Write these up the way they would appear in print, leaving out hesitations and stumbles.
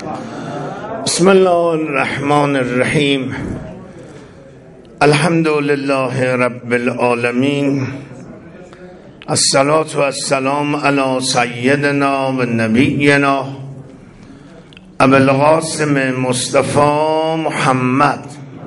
بسم الله الرحمن الرحیم. الحمد لله رب العالمین. الصلاة والسلام علی سیدنا و نبینا ابو القاسم مصطفی محمد.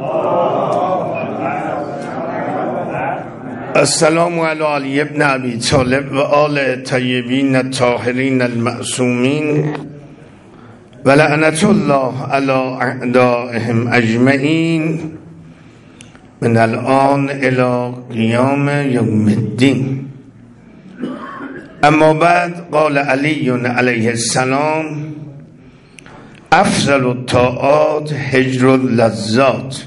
السلام علی علی ابن ابی طالب و آل طیبین الطاهرین المعصومین و لعنت الله علی اعدائهم اجمعین من الان الی قیام یوم الدین. اما بعد، قال علی علیه السلام: افضل الطاعات هجر اللذات،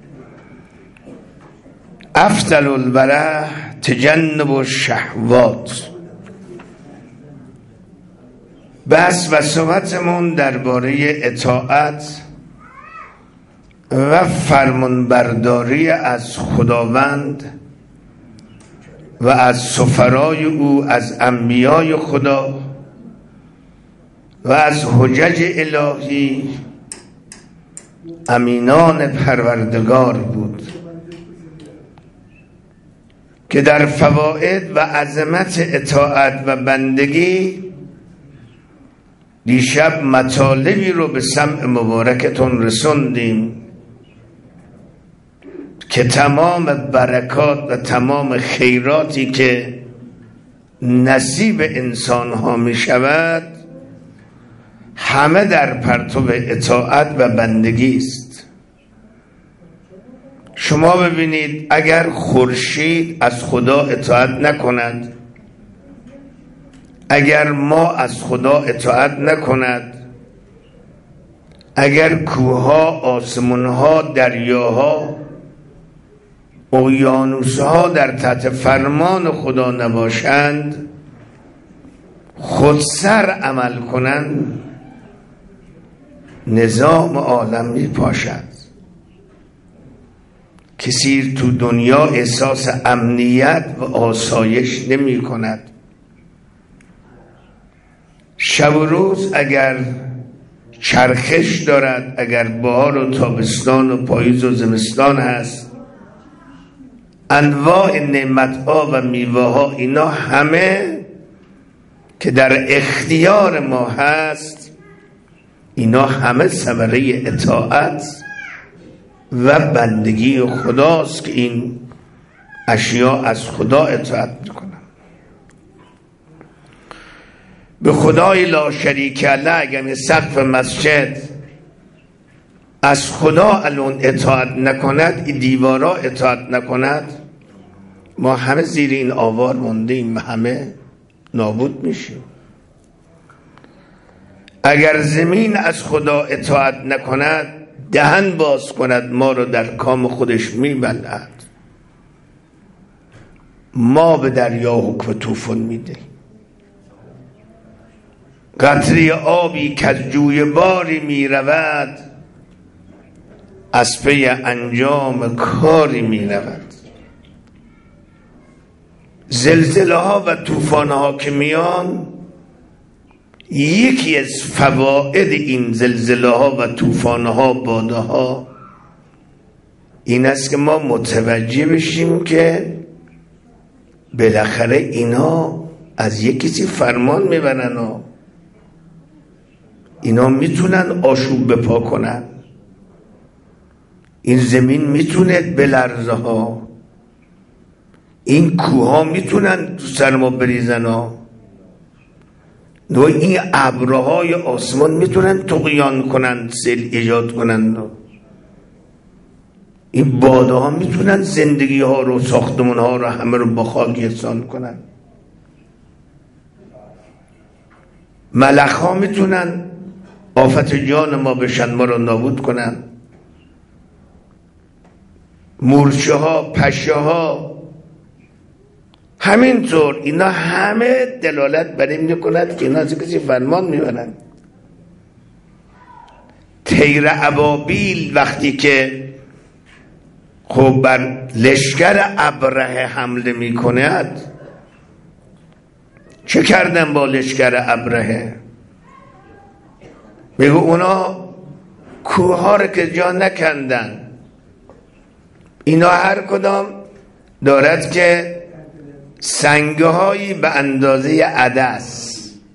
افضل الورع تجنب الشهوات. بس و صحبتمون درباره اطاعت و فرمانبرداری از خداوند و از سفرای او، از انبیای خدا و از حجج الهی امینان پروردگار بود که در فواید و عظمت اطاعت و بندگی دیشب مطالبی رو به سمع مبارکتون رسوندیم که تمام برکات و تمام خیراتی که نصیب انسان ها می شود همه در پرتو اطاعت و بندگی است. شما ببینید، اگر خورشید از خدا اطاعت نکند، اگر ما از خدا اطاعت نکند، اگر کوهها، آسمانها، دریاها، اقیانوسها در تحت فرمان خدا نباشند، خودسر عمل کنند، نظام عالم می پاشد. کسی تو دنیا احساس امنیت و آسایش نمی کند. شب و روز اگر چرخش دارد، اگر بهار و تابستان و پاییز و زمستان هست، انواع نعمت‌ها و میوه‌ها، اینا همه که در اختیار ما هست، اینا همه ثمره اطاعت و بندگی خداست که این اشیاء از خدا اطاعت میکنن. به خدای لا شریک له اگر سقف مسجد از خدا الان اطاعت نکند، این دیوارا اطاعت نکند، ما همه زیر این آوار موندیم، همه نابود میشیم. اگر زمین از خدا اطاعت نکند، دهن باز کند، ما رو در کام خودش میبلعد. ما به دریا حکم طوفان میده. قطره آبی که از جوی باری میرود، از پی انجام کاری میرود. زلزله ها و طوفان ها که میان، یکی از فواید این زلزله ها و طوفان ها، باده ها، این است که ما متوجه بشیم که بالاخره اینا از یک کسی فرمان میبرن و اینا میتونن آشوب بپا کنن. این زمین میتونه بلرزه ها، این کوه ها میتونن تو سر ما بریزن ها، و این ابرهای آسمان میتونن طغیان کنن، سیل ایجاد کنن، این باده ها میتونن زندگی ها رو، ساختمون ها رو، همه رو با خاک یکسان کنن. ملخ ها میتونن آفت جان ما بشن، ما رو نابود کنن. مورچه ها، پشه ها، همینطور اینا همه دلالت بر این میکند که اینا از کسی فرمان میبرن. طیر ابابیل وقتی که خب بر لشکر ابرهه حمله میکند، چه کردن با لشکر ابرهه؟ بگو اونا کوه ها رو که جا نکندن، اینا هر کدام دارد که سنگه هایی به اندازه عدس،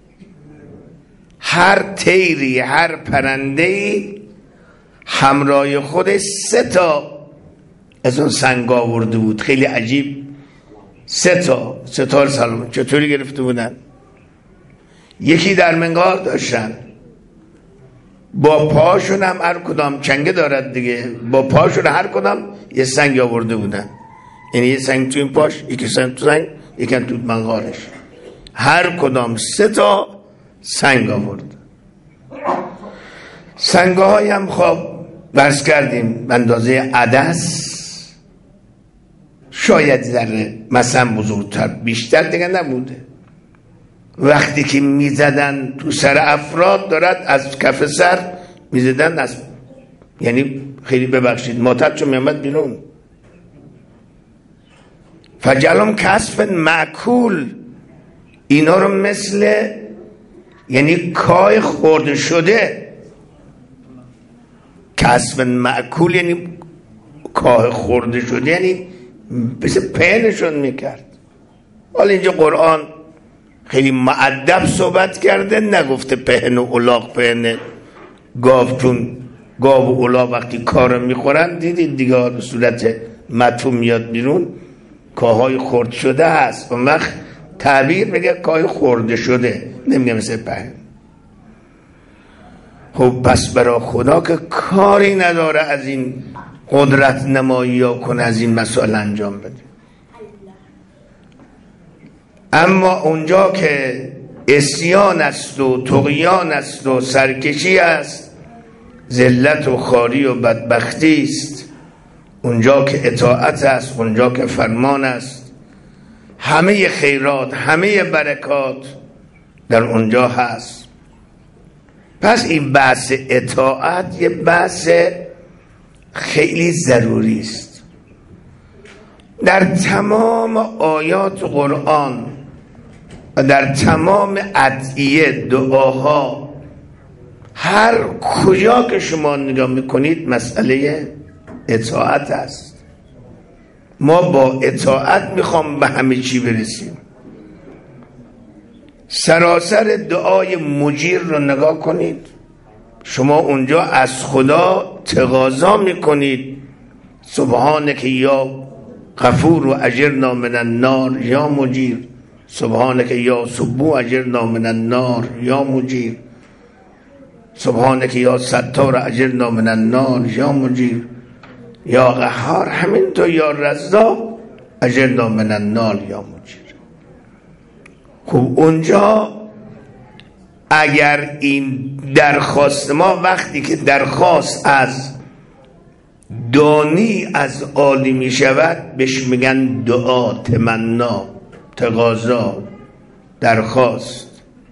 هر طیری هر پرنده‌ای همراه خودش 3 تا از اون سنگ آورده بود. خیلی عجیب. 3 تا سلام چطوری گرفته بودن؟ یکی در منقار داشتن، با پاشون هم هر کدام چنگه دارد دیگه، با پاشون هر کدام یه سنگ آورده بودن. یعنی یه سنگ تو این پاش، یکی سنگ تو سنگ، یکی تو منقارش، هر کدام 3 تا سنگ آورد. سنگ های هم خب برس کردیم به اندازه عدس، شاید ذره مثلا بزرگتر، بیشتر دیگه نبوده. وقتی که میزدن تو سر افراد دارد از کف سر میزدن، از یعنی خیلی ببخشید ماتت چون میامد بیرون. فجلم کسب معکول، اینا رو مثل یعنی کای خورده شده، کسب معکول یعنی کاه خورده شده، یعنی مثل پهنشون میکرد. حالا اینجا قرآن خیلی مؤدب صحبت کرده، نگفته پهن و الاغ پهن گاو، چون گاو و الاغ وقتی کار میخورن دیدید دیگه به صورت مدفون میاد بیرون، کاهای خورد شده هست. اون وقت تعبیر میگه کاه خورده شده، نمیگه مثل پهن. خب پس برای خدا که کاری نداره از این قدرت نمایی ها کنه، از این مسائل انجام بده. اما اونجا که عصیان است و طغیان است و سرکشی است، ذلت و خواری و بدبختی است، اونجا که اطاعت است، اونجا که فرمان است، همه خیرات همه برکات در اونجا هست. پس این بحث اطاعت یه بحث خیلی ضروری است. در تمام آیات قرآن و در تمام ادعیه دعاها، هر کجا که شما نگاه میکنید مسئله اطاعت است. ما با اطاعت میخوام به همه چی برسیم. سراسر دعای مجیر رو نگاه کنید، شما اونجا از خدا تقاضا میکنید سبحانک یا غفور و اجرنا من النار یا مجیر، سبحانک یا سبوح اجرنا من النار یا مجیر، سبحانک یا ستار اجرنا من النار یا مجیر، یا قهار همینطور، یا رزاق اجرنا من النار یا مجیر. خب اونجا اگر این درخواست ما، وقتی که درخواست از دانی از عالی می شود، بهش میگن دعا، تمنا، تقاضا، درخواست،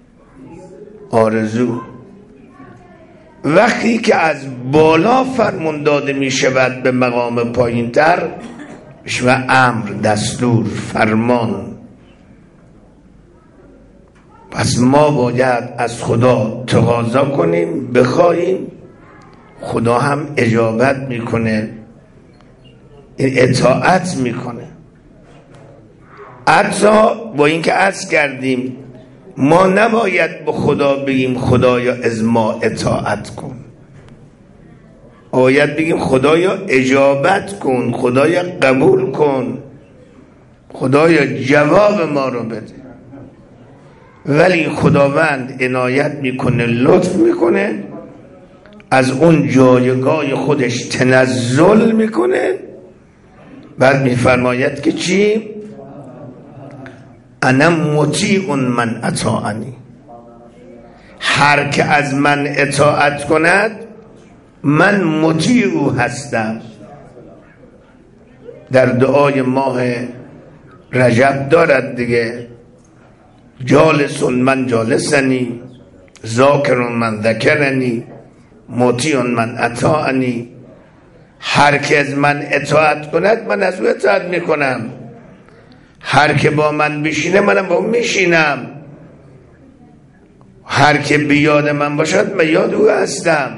آرزو. وقتی که از بالا فرمان داده می شود به مقام پایین تر، بهش میگن امر، دستور، فرمان. پس ما باید از خدا تقاضا کنیم، بخواهیم، خدا هم اجابت میکنه، اطاعت میکنه. حتی با اینکه عرض کردیم ما نباید به خدا بگیم خدایا از ما اطاعت کن، باید بگیم خدایا اجابت کن، خدایا قبول کن، خدایا جواب ما رو بده. ولی خداوند عنایت میکنه، لطف میکنه، از اون جایگاه خودش تنزل میکنه، بعد میفرماید که چی؟ انا مطیع من اطاعنی، هر که از من اطاعت کند من مطیع او هستم. در دعای ماه رجب دارد دیگه، جالس من جالسنی، ذاکر من ذکرنی، مطیع من اطاعنی. هر که از من اطاعت کند من از او اطاعت میکنم، هر که با من بشینه منم با اون میشینم، هر که بیاد من باشد من یاد او هستم.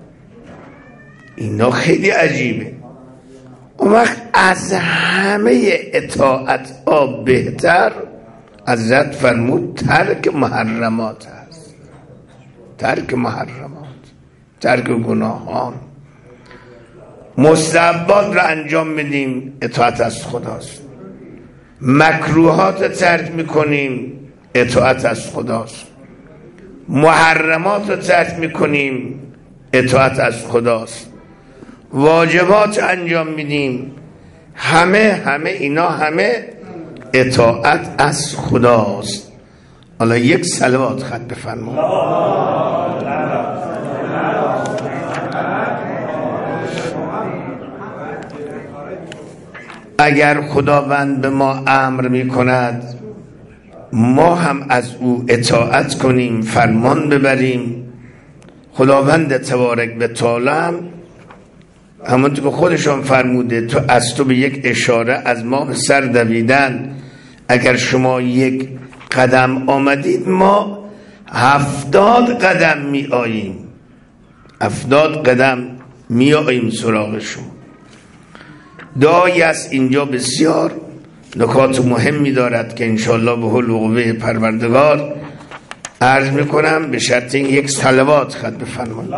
اینا خیلی عجیبه. اون وقت از همه اطاعت ها بهتر حضرت فرمود ترک محرمات هست. ترک محرمات، ترک گناهان. مستحبات را انجام میدیم، اطاعت از خداست. مکروهات ترک میکنیم، اطاعت از خداست. محرمات رو ترک میکنیم، اطاعت از خداست. واجبات انجام میدیم، همه اینا همه اطاعت از خداست. حالا یک صلوات خط بفرمایید. اگر خداوند به ما امر میکند ما هم از او اطاعت کنیم، فرمان ببریم. خداوند تبارک و تعالی همونطور که خودشون فرموده تو به یک اشاره از ما به سر دویدن. اگر شما یک قدم آمدید ما 70 قدم می آییم، 70 قدم می آییم سراغ شما. دعایی است اینجا بسیار نکات مهمی دارد که انشاءالله به حول و قوه پروردگار عرض میکنم، به شرط این یک صلوات خط بفرمایید.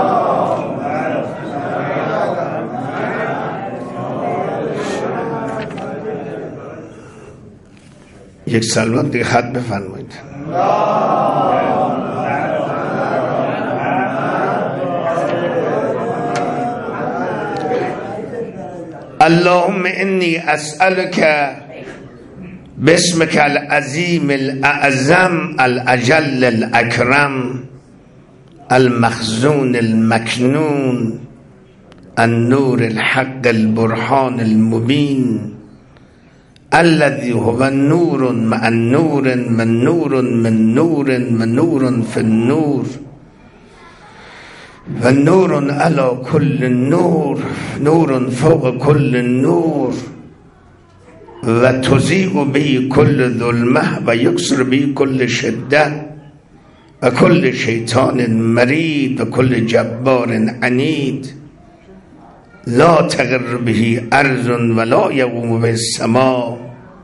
یک صلوات دیگه خط بفرمایید. اللهم انی اسألک باسمک العظیم الاعظم الاجل الاکرم المخزون المکنون النور الحق البرهان المبین الذي هو النور مع النور من نور من نور من نور في النور والنور على كل النور نور فوق كل النور وتضيء به كل ظلمه ويكسر به كل شده وكل شيطان مريد وكل جبار عنيد لا تغر به ارض ولا يقوم به السماء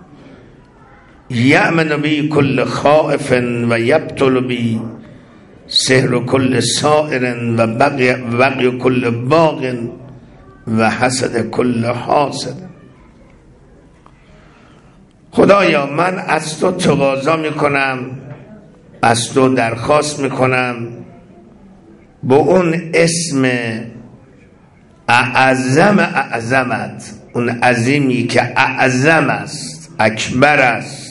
يأمن به كل خائف ويبطل به سحر كل سائر وبغي كل باغ وحسد كل حاسد. خدایا من از تو تقاضا میکنم، از تو درخواست میکنم با اون اسم اعظمت، اون عظیمی که اعظم است، اکبر است.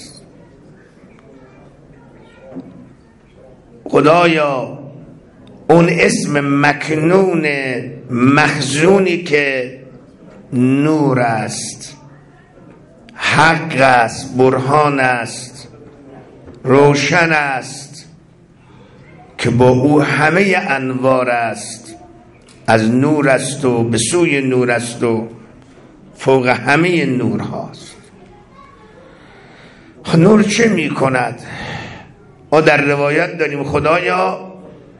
خدایا اون اسم مکنون مخزونی که نور است، حق است، برهان است، روشن است، که با او همه انوار است، از نور است و به سوی نور است و فوق همه نور هاست. نور چه می کند؟ ما در روایت داریم خدایا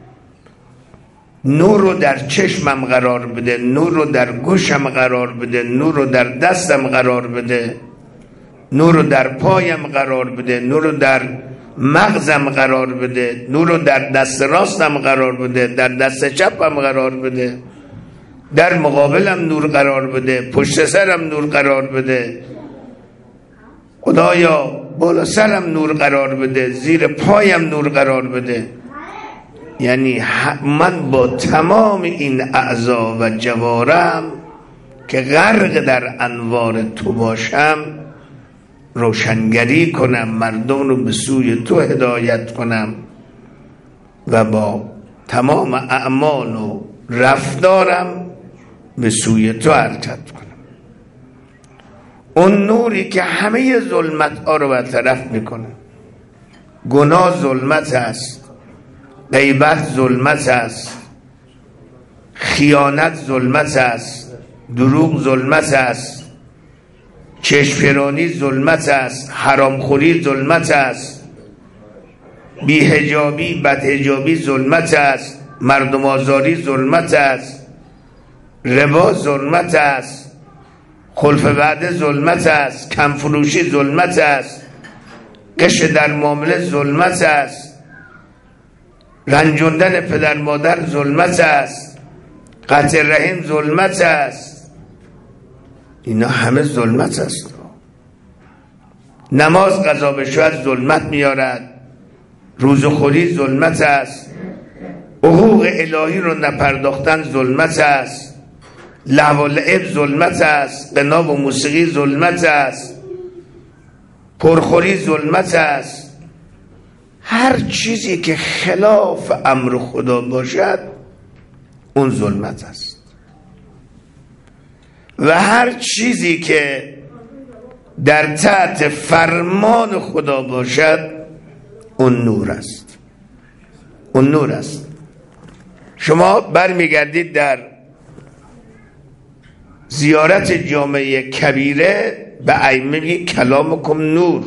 نور رو در چشمم قرار بده، نور رو در گوشم قرار بده، نور رو در دستم قرار بده، نور رو در پایم قرار بده، نور رو در مغزم قرار بده، نور رو در دست راستم قرار بده، در دست چپم قرار بده، در مقابلم نور قرار بده، پشت سرم نور قرار بده. خدایا بالا سرم نور قرار بده، زیر پایم نور قرار بده. یعنی من با تمام این اعضا و جوارم که غرق در انوار تو باشم روشنگری کنم، مردم رو به سوی تو هدایت کنم و با تمام اعمال و رفتارم به سوی تو حرکت کنم. اون نوری که همه ظلمت ها رو برطرف میکنه. گناه ظلمت است، غیبت ظلمت است، خیانت ظلمت است، دروغ ظلمت است، چشم‌فرانی ظلمت است، حرامخوری ظلمت است، بی‌حجابی بدحجابی ظلمت است، مردم آزاری ظلمت است، ربا ظلمت است، خلف وعده ظلمت است، کمفروشی ظلمت است، غش در معامله ظلمت است، رنجوندن پدر مادر ظلمت است، قطع رحم ظلمت است. اینا همه ظلمت است. نماز قضا بشود ظلمت میارد، روزخوری ظلمت است، حقوق الهی رو نپرداختن ظلمت است، لهو و لعب ظلمت است، غنا و موسیقی ظلمت است، پرخوری ظلمت است. هر چیزی که خلاف امر خدا باشد اون ظلمت است و هر چیزی که در تحت فرمان خدا باشد اون نور است. اون نور است. شما برمیگردید در زیارت جامعه کبیره به ائمه میگه کلامکم نور.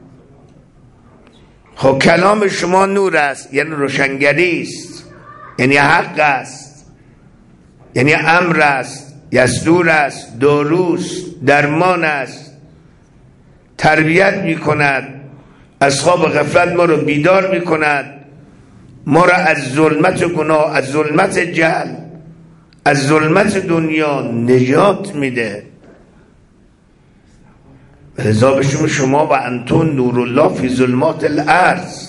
خب کلام شما نور است، یعنی روشنگری است، یعنی حق است، یعنی امر است، یسدور است، داروست، درمان است، تربیت میکند، از خواب غفلت ما رو بیدار میکند، ما را از ظلمت گناه، از ظلمت جهل، از ظلمت دنیا نجات میده. لذا بشون شما و انتون نور الله فی ظلمات الارض.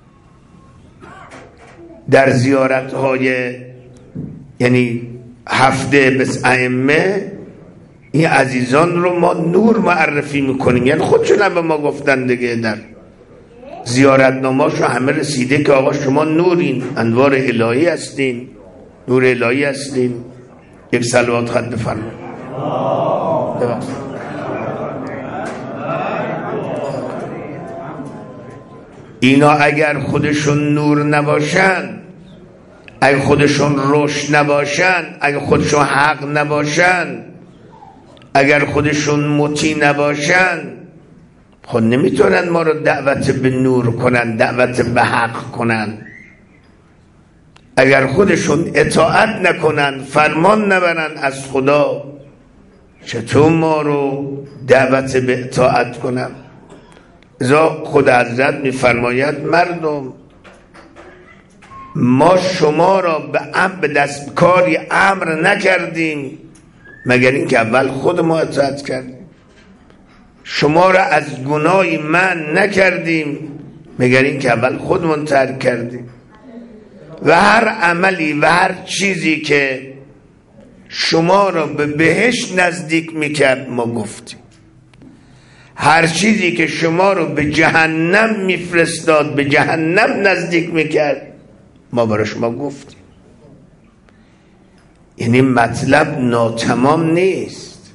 در زیارت های یعنی هفته بس ائمه این عزیزان رو ما نور معرفی میکنیم، یعنی خودشون هم به ما گفتن دیگه، در زیارت نامه‌شو همه رسیده که آقا شما نورین، انوار الهی هستین، نور الهی هستین. یک صلوات خط بفرمایید. اینا اگر خودشون نور نباشن، اگر خودشون روش نباشن، اگر خودشون حق نباشن، اگر خودشون مطیع نباشن، خود نمیتونن ما رو دعوت به نور کنن، دعوت به حق کنن. اگر خودشون اطاعت نکنن، فرمان نبرن از خدا، چطور ما رو دعوت به اطاعت کنن؟ ازا خود حضرت میفرماید مردم ما شما را به دستکاری امر نکردیم مگر اینکه اول خود ما اطاعت کردیم. شما را از گناهی من نکردیم مگر اینکه اول خودمون ترک کردیم. و هر عملی و هر چیزی که شما را به بهشت نزدیک میکرد ما گفتیم، هر چیزی که شما رو به جهنم میفرستاد، به جهنم نزدیک میکرد، ما برای شما گفتیم. یعنی مطلب ناتمام نیست.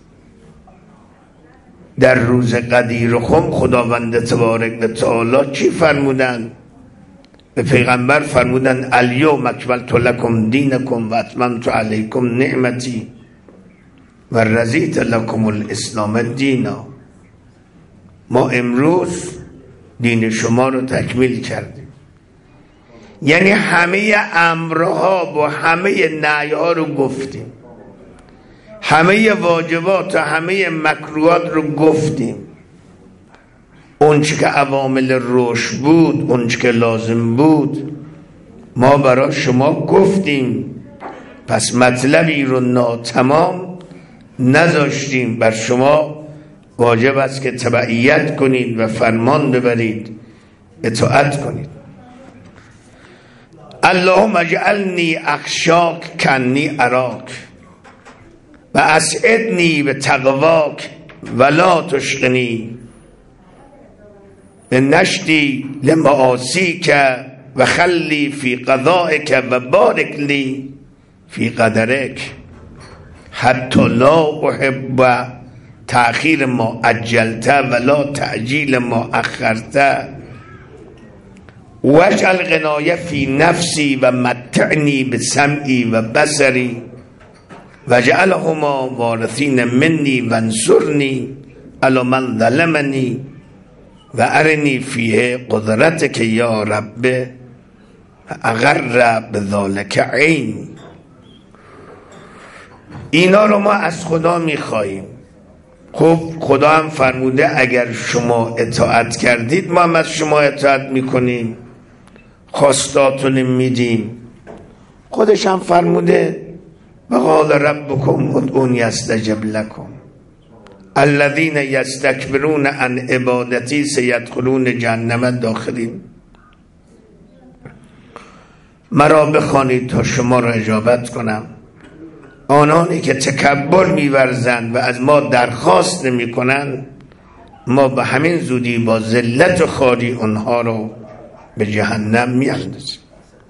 در روز قدیر خم خداوند تبارک و تعالی چی فرمودن؟ به پیغمبر فرمودن الیوم اکملت لکم دینکم و اتممت علیکم نعمتی و رضیت لکم الاسلام دینا. ما امروز دین شما رو تکمیل کردیم. یعنی همه امرها و همه نهی‌ها رو گفتیم، همه واجبات و همه مکروهات رو گفتیم. اونچه که عوامل رشد بود، اونچه که لازم بود، ما برای شما گفتیم. پس مطلبی رو ناتمام نذاشتیم. بر شما واجب است که تبعیت کنید و فرمان ببرید، اطاعت کنید. اللهم اجعلنی اخشاک کنی اراک و اسعدنی به تقواک ولا تشقنی به نشتی لمعاصیک و خلی فی قضائک و بارک لی فی قدرک حتی لا احب تأخیر ما عجلت ولا تعجیل ما اخرت واجعل غنای فی نفسی و متعنی بسمعی و بصری واجعلهما وارثین منی وانصرنی علی من ظلمنی و ارنی فیه قدرتک یا رب اغر بذالک عین. اینا رو ما از خدا میخواییم. خب خدا هم فرموده اگر شما اطاعت کردید ما هم از شما اطاعت میکنیم، خواستاتون میدیم. خودش هم فرموده وقال ربکم ادعونی استجب لکم الذین یستکبرون عن عبادتی سیدخلون جهنم داخلین. مرا بخوانید تا شما را اجابت کنم. آنانی که تکبر می‌ورزند و از ما درخواست نمی‌کنند ما به همین زودی با ذلت و خواری اونها رو به جهنم می‌اندازیم.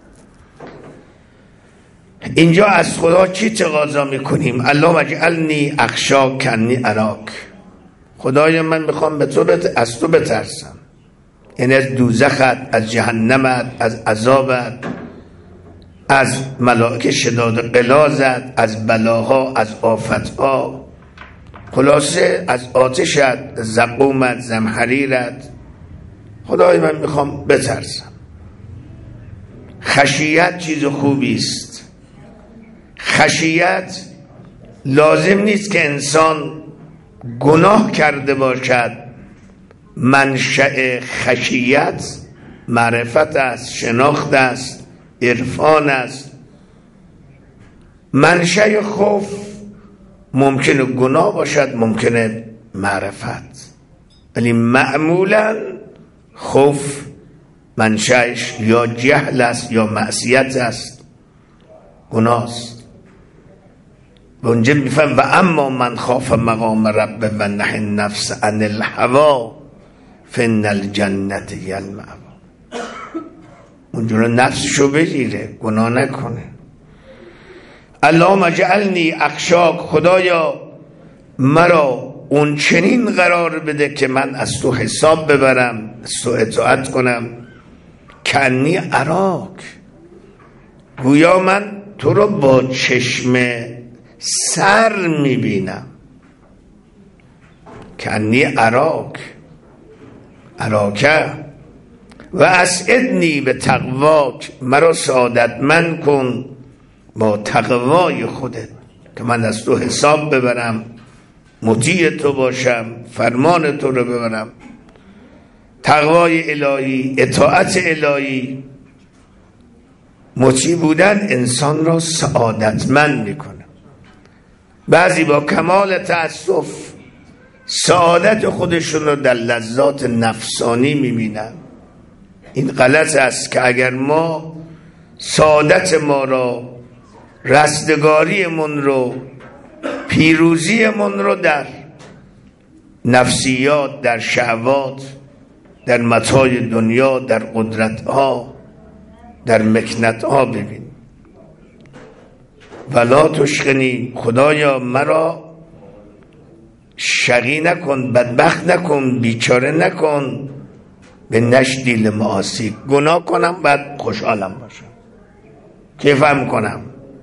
اینجا از خدا چی تقاضا می‌کنیم؟ اللهم اجعلنی اخشاک کنی اراک. خدایا من میخوام از تو بترسم، یعنی از دوزخت، از جهنمت، از عذابت، از ملائکه شداد غلاظت، از بلاها، از آفتها، خلاصه از آتشت، زقومت، زمهریرت. خدای من میخوام بترسم. خشیت چیز خوبی است. خشیت لازم نیست که انسان گناه کرده باشد. منشأ خشیت معرفت است، شناخت است، عرفان است. منشأ خوف ممکنه گناه باشد، ممکنه معرفت، ولی معمولا خوف منشأش یا جهل است یا معصیت است، گناه است. و اونجا میفهم و اما من خاف مقام رب و نهی النفس عن الهوا فان الجنة هی المأوی. اونجا نفسشو بگیره، گناه نکنه. اللهم اجعلنی اخشاک. خدایا مرا اون چنین قرار بده که من از تو حساب ببرم، از تو اطاعت کنم. کنی اراک، گویا من تو رو با چشم سر میبینم. کنی اراک، اراکه و اسعدنی به تقواک. مرا سعادتمند کن با تقوای خودت که من از تو حساب ببرم، مطیع تو باشم، فرمان تو رو ببرم. تقوای الهی، اطاعت الهی، مطیع بودن انسان را سعادتمند میکنه. بعضی با کمال تأسف سعادت خودشون رو در لذات نفسانی میبینن. این غلط است که اگر ما سعادت ما را، رستگاری من رو، پیروزی من رو در نفسیات، در شهوات، در متاع دنیا، در قدرتها، در مکنتها ببینیم. ولا تشقنی. خدایا مرا شقی نکن، بدبخت نکن، بیچاره نکن به نشدیل معاصی. گناه کنم بعد خوشحالم باشم، کیفم کنم.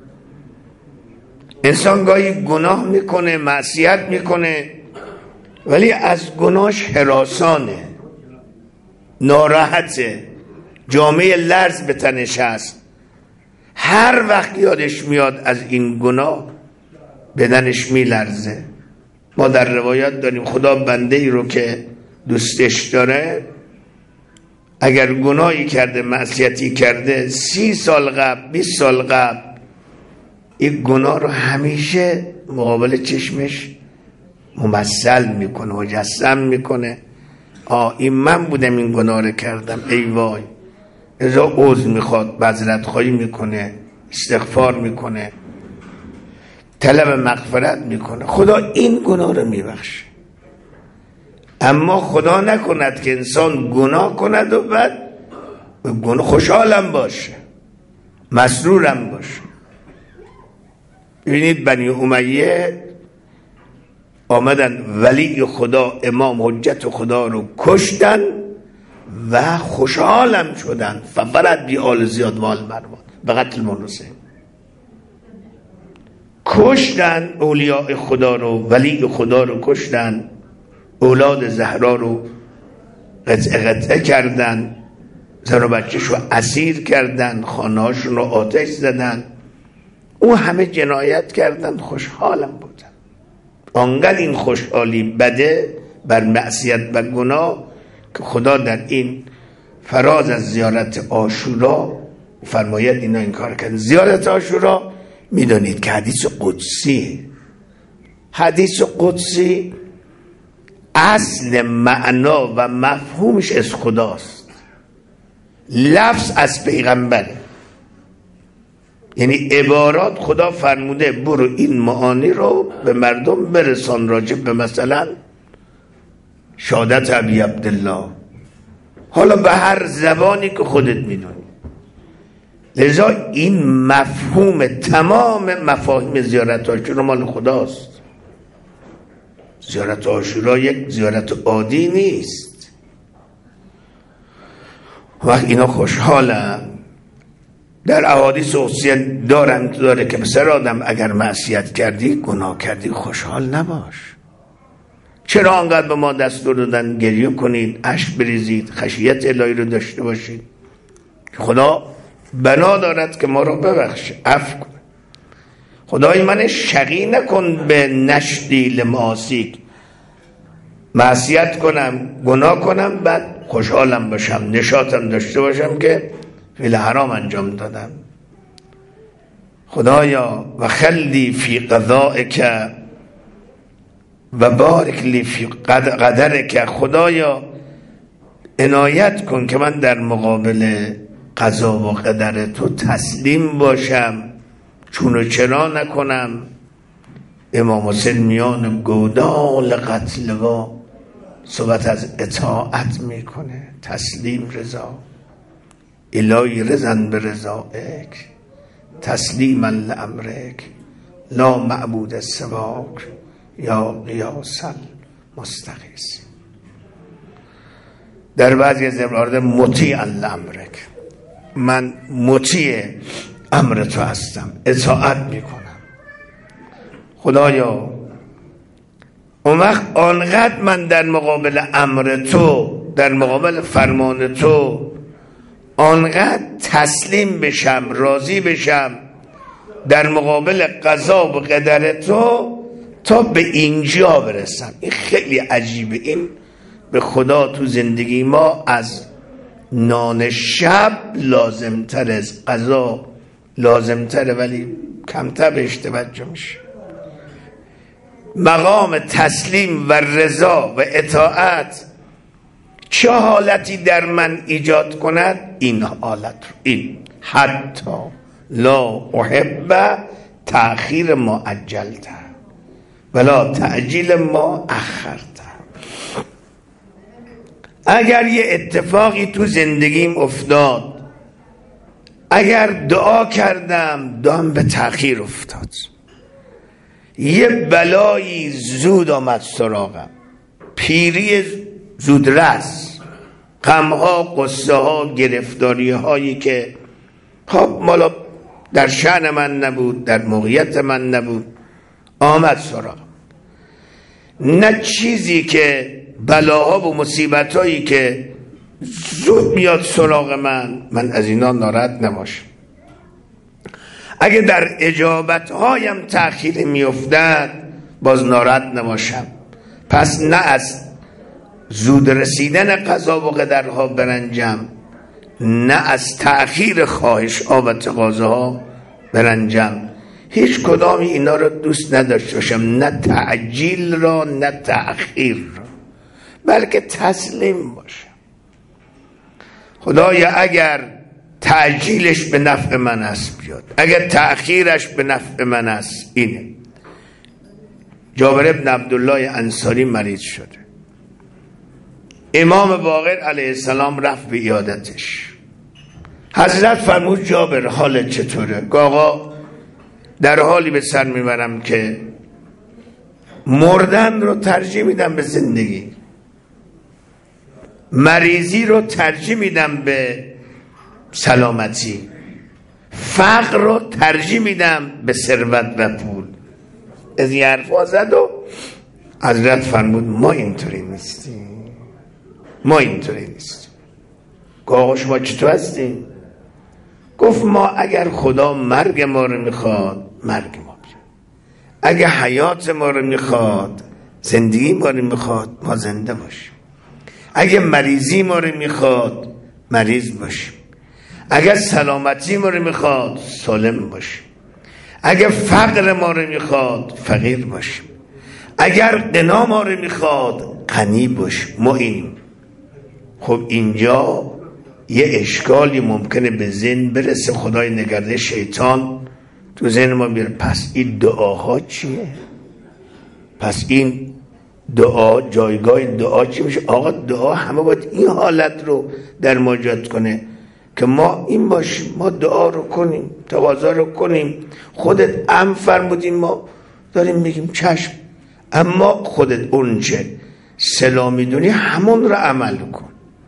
انسان گاهی گناه میکنه، معصیت میکنه، ولی از گناهش هراسانه، ناراحته، جامعه لرز به تنش هست. هر وقت یادش میاد از این گناه بدنش میلرزه. ما در روایت داریم خدا بنده ای رو که دوستش داره اگر گناهی کرده، معصیتی کرده، 30 سال قبل، 20 سال قبل، این گناه رو همیشه مقابل چشمش ممثل میکنه، مجسم میکنه. این من بودم این گناه رو کردم، ای وای. ازا عذر میخواد، معذرت خواهی میکنه، استغفار میکنه، طلب مغفرت میکنه. خدا این گناه رو میبخشه. اما خدا نکند که انسان گناه کند و بعد گناه خوشحالم باشه، مسرورم باشه. ببینید بنی امیه آمدن ولی خدا، امام حجت خدا رو کشتن و خوشحالم شدن. فبرد بی آل زیاد وال مروان به قتل منوسه. کشتن اولیاء خدا رو، ولی خدا رو کشتن، اولاد زهرا رو قطعه کردن، زن و بچه‌ش رو اسیر کردن، خانه‌هاشون رو آتش زدن، او همه جنایت کردن، خوشحالم بودن. آنقدر این خوشحالی بده بر معصیت و گناه که خدا در این فراز از زیارت عاشورا فرماید اینا این کار کردن. زیارت عاشورا میدونید که حدیث قدسی اصل معنا و مفهومش از خداست، لفظ از پیغمبره. یعنی عبارات خدا فرموده برو این معانی رو به مردم برسان، راجع به مثلا شهادت ابی عبدالله، حالا به هر زبانی که خودت میدونی. لذا این مفهوم تمام مفاهیم زیارت عاشورا مال خداست. زیارت عاشورا یک زیارت عادی نیست. وقت اینا خوشحالن. در احادیث قدسی داره که پسر آدم اگر معصیت کردی، گناه کردی، خوشحال نباش. چرا انقدر به ما دستور دادن گریه کنید، اشک بریزید، خشیت الهی رو داشته باشید که خدا بنا دارد که ما رو ببخشه، عفو کنه. خدای من شقی نکن به نشدی لمعاصیک، معصیت کنم، گناه کنم، بعد خوشحالم باشم، نشاطم داشته باشم که فعل حرام انجام دادم. خدایا و خلدی فی قضائک و بارک لی فی قدرک، خدایا عنایت کن که من در مقابل قضا و قدر تو تسلیم باشم، چون و چرا نکنم. امام حسین میان گودال قتل و صحبت از اطاعت میکنه، تسلیم رضا، الهی رضن به رضایک، تسلیما لامرک، لا معبود سواک، یا قیاس المستغیث. در بعضی از عبارات مطیعا لامرک، من مطیع امر تو هستم، اطاعت میکنم. خدایا اون وقت آنقدر من در مقابل امر تو، در مقابل فرمان تو آنقدر تسلیم بشم، راضی بشم در مقابل قضا و قدر تو تا به اینجا برسم. این خیلی عجیبه. این به خدا تو زندگی ما از نان شب لازمتر، از قضا لازمتره، ولی کمتر بهش توجه میشه. مقام تسلیم و رضا و اطاعت چه حالتی در من ایجاد کند؟ این حالت رو، این حتی لا احب تأخیر ما عجلته ولا تعجیل ما اخرته. اگر یه اتفاقی تو زندگیم افتاد، اگر دعا کردم دعام به تأخیر افتاد، یه بلایی زود آمد سراغم، پیری زودرس، غمها، قصه ها، گرفتاری هایی که خب مالا در شأن من نبود، در موقعیت من نبود، آمد سراغم. نه چیزی که بلاها و مصیبت هایی که زود میاد سراغ من از اینا ناراحت نباشم. اگه در اجابت هایم تأخیر میافتد باز ناراحت نباشم. پس نه از زود رسیدن قضا و قدرها برنجم، نه از تأخیر خواهش ها و تقاضاها برنجم. هیچ کدامی اینا رو دوست نداشته باشم، نه تعجیل را نه تأخیر را، بلکه تسلیم باشم. خدایا اگر تعجیلش به نفع من است بیاد، اگر تأخیرش به نفع من است. اینه. جابر ابن عبدالله انصاری مریض شده، امام باقر علیه السلام رفت به عیادتش. حضرت فرمود جابر حالت چطوره؟ آقا در حالی به سر میبرم که مردن رو ترجیح میدم به زندگی، مریضی رو ترجیح میدم به سلامتی، فقر رو ترجیح میدم به ثروت و پول. از این حرفا زد و حضرت فرمود ما اینطوری نیستیم. ما اینطوری نیست. آقا شما چطور هستیم؟ گفت ما اگر خدا مرگ ما رو میخواد مرگ ما بیاد، اگه حیات ما رو میخواد زندگی ما رو میخواد ما زنده باشیم، اگه مریضی ما رو میخواد مریض باشیم، اگر سلامتی ما رو میخواد سالم باشیم، اگر فقر ما رو میخواد فقیر باشیم، اگر غنا ما رو میخواد غنی باشیم. ما اینیم. خب اینجا یه اشکالی ممکنه به ذهن برسه، خدای نگرده شیطان تو ذهن ما بیاره پس این دعاها چیه؟ پس این دعا جایگاه دعا چی میشه؟ آقا دعا همه باید این حالت رو در ما ایجاد کنه که ما این باشیم، ما دعا رو کنیم، تواضع رو کنیم. خودت امر فرمودین ما داریم میگیم چشم، اما خودت اونچه سلا میدونی همون رو عمل کن.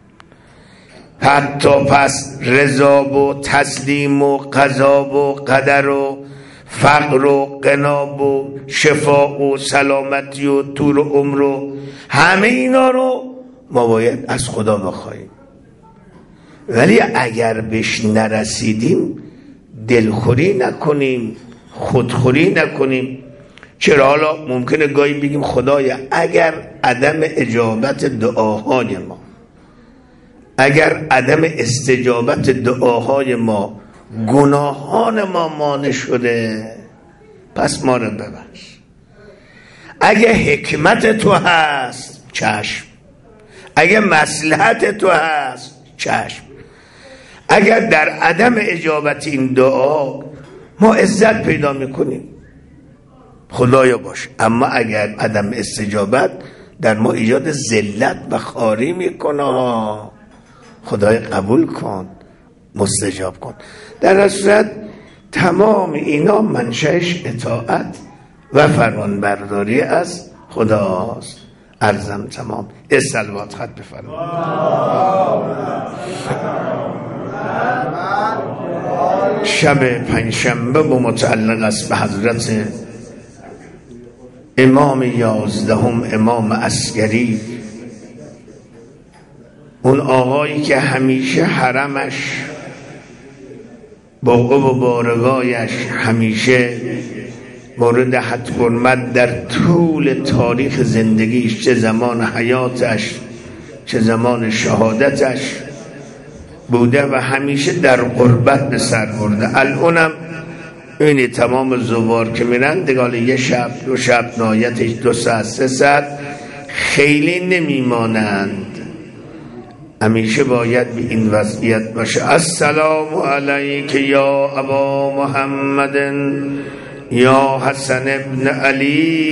حتی پس رضا و تسلیم و قضا و قدر و فقر و غنا و شفا و سلامتی و طول عمر و همه اینا رو ما باید از خدا بخوایم. ولی اگر بهش نرسیدیم دلخوری نکنیم، خودخوری نکنیم. چرا؟ حالا ممکنه گاهی بگیم خدایا اگر عدم اجابت دعاهای ما، اگر عدم استجابت دعاهای ما گناهان ما مانع شده پس ما رو ببخش. اگه حکمت تو هست چشم، اگه مصلحت تو هست چشم. اگر در عدم اجابت این دعا ما عزت پیدا میکنیم خدایا باش، اما اگر عدم استجابت در ما ایجاد ذلت و خواری میکنه خدای قبول کن، مستجاب کن. در اصل تمام اینا منشأش اطاعت و فرمانبرداری از خداست. عرضم تمام. صلوات خط بفرمایید. شب پنجشنبه و متعلق است به حضرت امام 11 امام عسکری، اون آقایی که همیشه حرمش باغ و بارگاهش همیشه مورد حد حرمت در طول تاریخ زندگیش، چه زمان حیاتش چه زمان شهادتش بوده و همیشه در غربت به سر برده. الانم اینی تمام زوار که میرن دگال یه شب دو شب نهایتش 2 ساعت 3 ساعت خیلی نمیمانند. همیشه باید به این وضعیت باشه. السلام علیک یا ابا محمد یا حسن ابن علی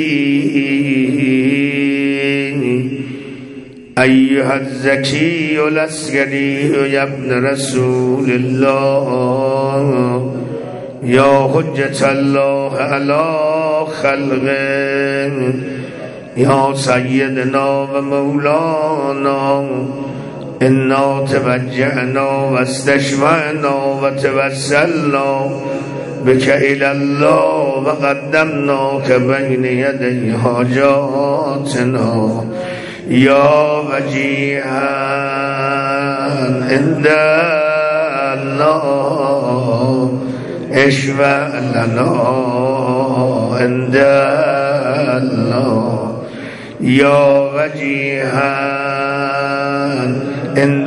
ایها الزکی العسکری یا ابن رسول الله یا حجت الله علی خلقه یا سیدنا و مولانا انا توجهنا و استشفعنا و توسلنا بك الى الله و قدمناك بین یدی حاجاتنا یا وجیها عند الله اشفع لنا عند الله یا وجیها عند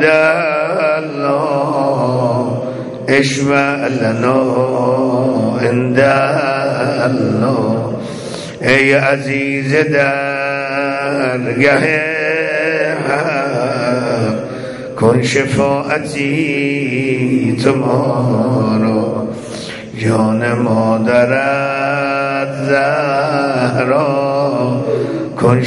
الله اشفع لنا عند الله. ای عزیز درگه حق کن شفاعتی تمارا، جان مادرت زهرا کن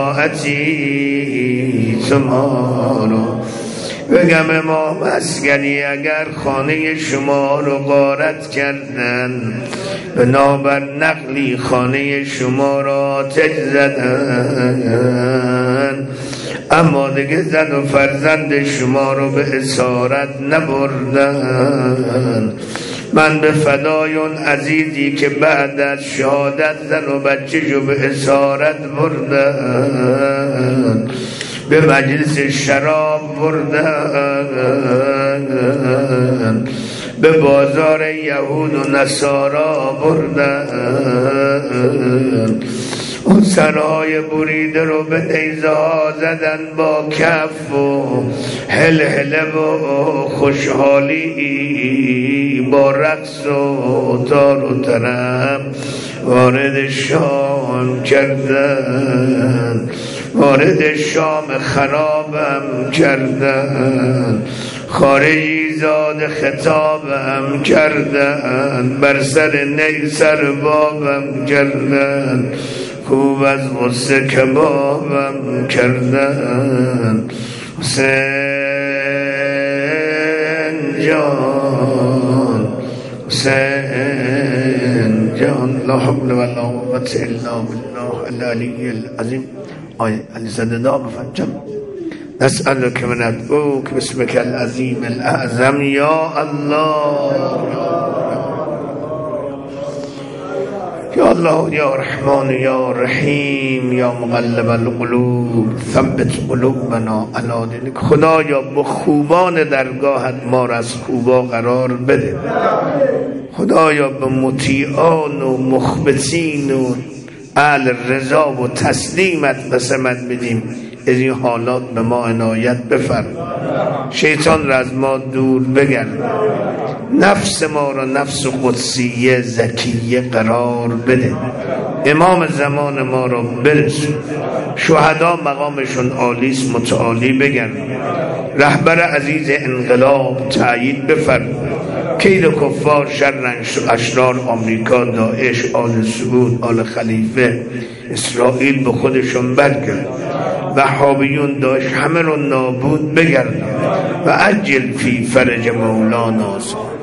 شفاعتی تمارا. بگم امام عسکری اگر خانه شما رو غارت کردن، بنابر نقلی خانه شما را آتش زدن، اما دیگه زن و فرزند شما رو به اسارت نبردن، من به فدای اون عزیزی که بعد از شهادت زن و بچه جو به اسارت بردن، به مجلس شراب بردن، به بازار یهود و نصارا بردن، اون سرهای بریده رو به نیزه ها زدن با کف و هلهله و خوشحالی، با رقص و تار و طرب وارد شام کردن، وارد شام خرابم کردن، خارجی زاد خطابم کردن، بر سر نی سر بابم کردن، خوب از غصه کبابم کردن. حسین جان، حسین جان، لا حول ولا قوة الا بالله العلی العظیم. آیه علی زاده دا بفرمایید نسألك من ادعوك باسمك العظیم الاعظم یا الله، یا الله یا رحمان یا رحیم یا مقلب القلوب ثبت قلوبنا علی دینک. خدایا با خوبان درگاهت ما را از خوبا قرار بده. خدایا به مطیعان و مخبتین و اهل رضا و تسلیمت قسمت بدیم. از این حالات به ما عنایت بفرما، شیطان را از ما دور بگرد، نفس ما را نفس قدسیه زکیه قرار بده، امام زمان ما را برسون، شهدا مقامشون عالیست متعالی بگرد، رهبر عزیز انقلاب تأیید بفرما، کید کفار شر اشرار آمریکا، داعش، آل سعود، آل خلیفه، اسرائیل به خودشون برگرد، وهابیون داعش همه رو نابود بگردن و عجل فی فرج مولانا.